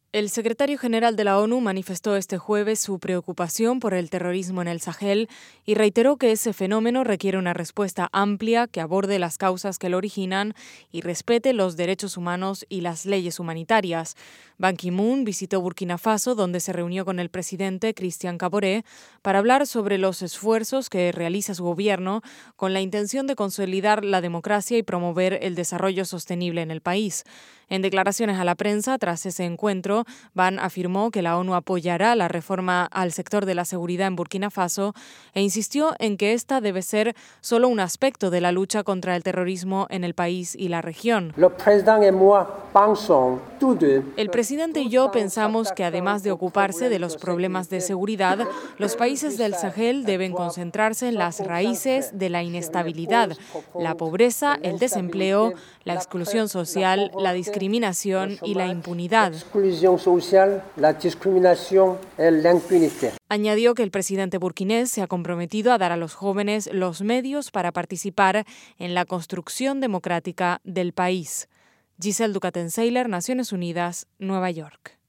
El secretario general de la ONU manifestó este jueves su preocupación por el terrorismo en el Sahel y reiteró que ese fenómeno requiere una respuesta amplia que aborde las causas que lo originan y respete los derechos humanos y las leyes humanitarias. Ban Ki-moon visitó Burkina Faso, donde se reunió con el presidente Christian Kaboré para hablar sobre los esfuerzos que realiza su gobierno con la intención de consolidar la democracia y promover el desarrollo sostenible en el país. En declaraciones a la prensa tras ese encuentro, Ban afirmó que la ONU apoyará la reforma al sector de la seguridad en Burkina Faso e insistió en que esta debe ser solo un aspecto de la lucha contra el terrorismo en el país y la región. El presidente y yo pensamos que además de ocuparse de los problemas de seguridad, los países del Sahel deben concentrarse en las raíces de la inestabilidad, la pobreza, el desempleo, la exclusión social, la discriminación y la impunidad. Añadió que el presidente burkinés se ha comprometido a dar a los jóvenes los medios para participar en la construcción democrática del país. Giselle Ducaten-Seiler, Naciones Unidas, Nueva York.